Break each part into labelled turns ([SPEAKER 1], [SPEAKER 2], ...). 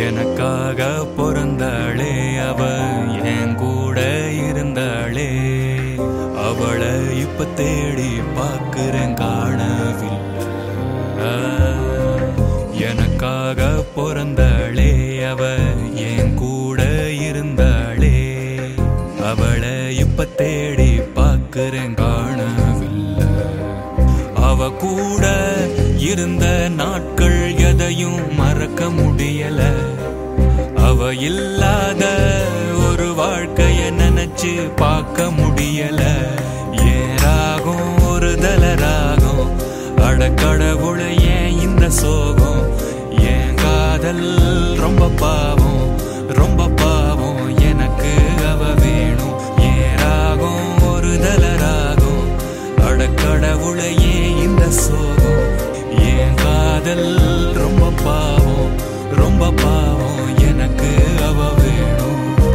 [SPEAKER 1] எனக்காக பிறந்தாளே அவ என் கூட இருந்தாளே அவளை இப்ப தேடி பார்க்கிறேன் காணவில்லை எனக்காக பிறந்தாளே அவ என் கூட இருந்தாளே அவளை இப்ப தேடி பார்க்கிறேன் காணவில்லை அவ கூட இருந்த நாட்கள் எதையும் மறக்க முடியல அவ இல்லாத ஒரு வாழ்க்கைய நினைச்சு பார்க்க முடியல ஏன் ராகம் ஒரு தலராகம் அடக்கடவுள ஏன் இந்த சோகம் ஏன் காதல் ரொம்ப பாவம் ரொம்ப பாவம் எனக்கு அவ வேணும் ஏன் ராகம் ஒரு தலராகம் அடக்கடவுள ஏன் இந்த சோகம் ஏன் காதல் ரொம்ப பாவம் ரொம்ப பாவம் எனக்கு அவ வேணும்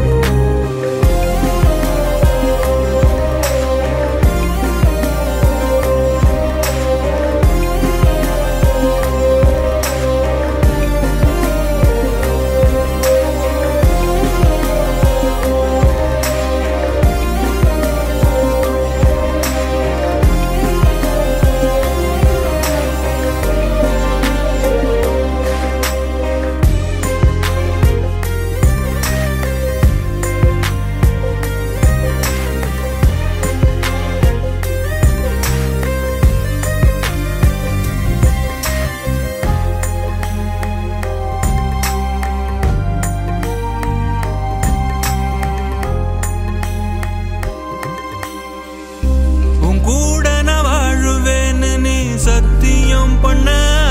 [SPEAKER 1] சத்தியம் பண்ண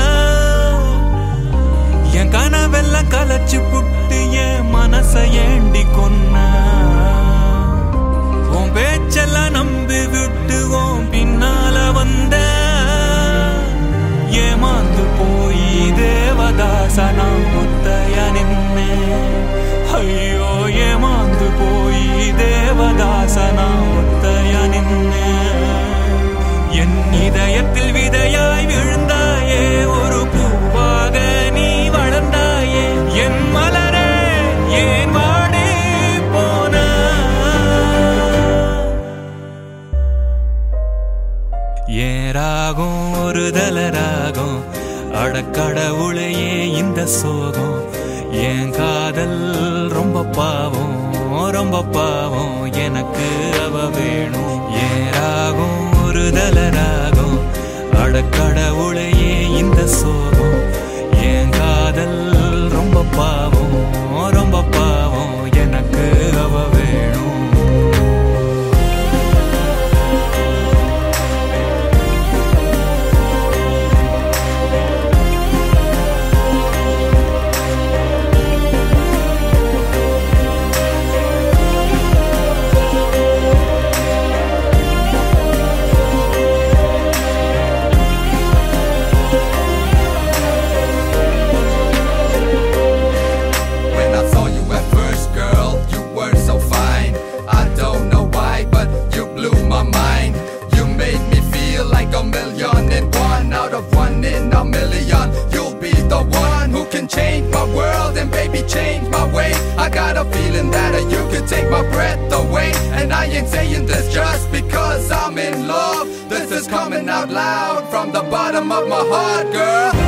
[SPEAKER 1] என் கனவெல்லாம் கலைச்சு புட்டு என் மனச ஏண்டி கொன்ன உன் பேச்செல்லாம் நம்பி விட்டு உன் பின்னால வந்த ஏமாந்து போய் தேவதாசனா முத்தையா நின்னே ஐயோ ஏமாந்து போய் தேவதாசனா முத்தையா நின்னே என் இதயத்தில் விதையாய் விழுந்தாயே ஒரு பூவாக நீ வளர்ந்தாயே என் மலரே ஏன் வாடி போன ஏன் ராகம் ஒரு தலராகம் அடக்கடவுளையே இந்த சோகம் என் காதல் ரொம்ப பாவம் ரொம்ப பாவம் எனக்கு அவ வேணும் ஏன் ராகம் ஒரு தலராகம் அடக்கடவுளையே இந்த சோகம் என் காதல் ரொம்ப பாவம் ரொம்ப பாவம் எனக்கு அவ வேணும் Change my world and baby change my way. I got a feeling that you could take my breath away. And I ain't saying this just because I'm in love. This is coming out loud from the bottom of my heart, girl.